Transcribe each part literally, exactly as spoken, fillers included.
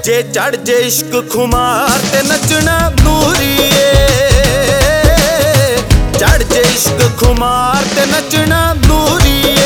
जे चढ़ जे इश्क खुमार ते नचना नूरिए, चढ़ जे इश्क खुमार ते नचना नूरिए।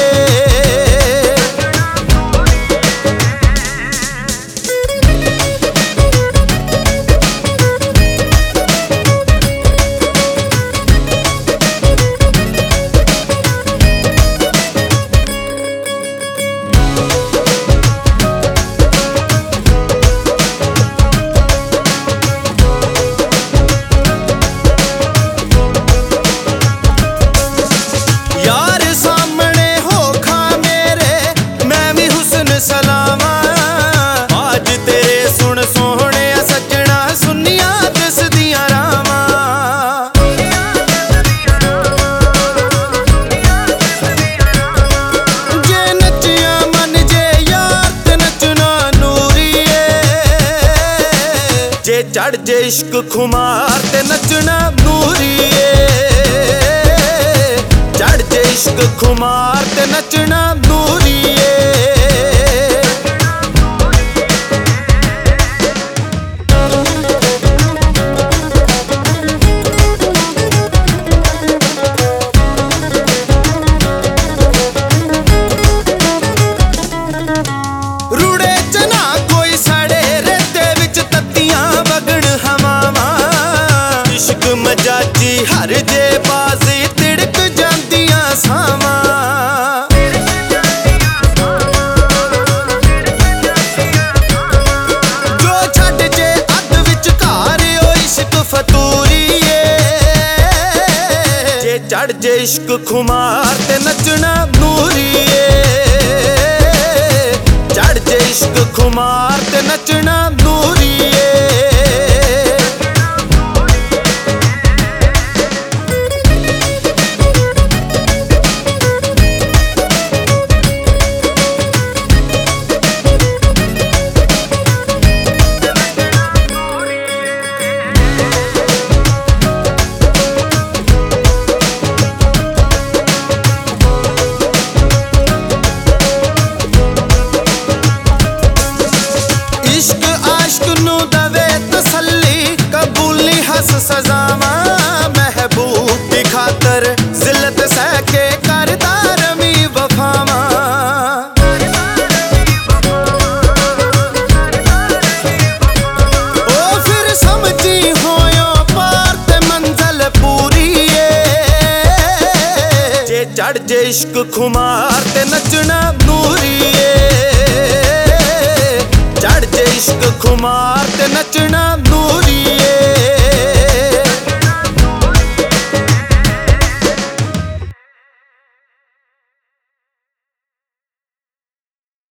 सलामा आज तेरे सुन सोहने सजना सुनिया दस दिया रामा। जे नचिया मन जे यार ते नचना नूरिए, जे चढ़ जे इश्क खुमार ते नचना नूरिए, चढ़ जे इश्क खुमार ते नचना नूरिए। मजाजी हर जे बाजी तिड़क जांदियां सावा, जो छड़ जे अध विचकार ओ इश्क फतूरीए, जे चढ़ जे इश्क खुमार ते नचना नूरिए, चढ़ जे इश्क खुमार ते नचना नूरिए। सजावा महबूब की खातर जिल्लत सह के करदा रमी वफावा, ओ फिर समझी होयो पार ते मंजिल पूरी है। जे चढ़ जे इश्क खुमार ते नचना नूरिए, चढ़ जे इश्क खुमार ते नचना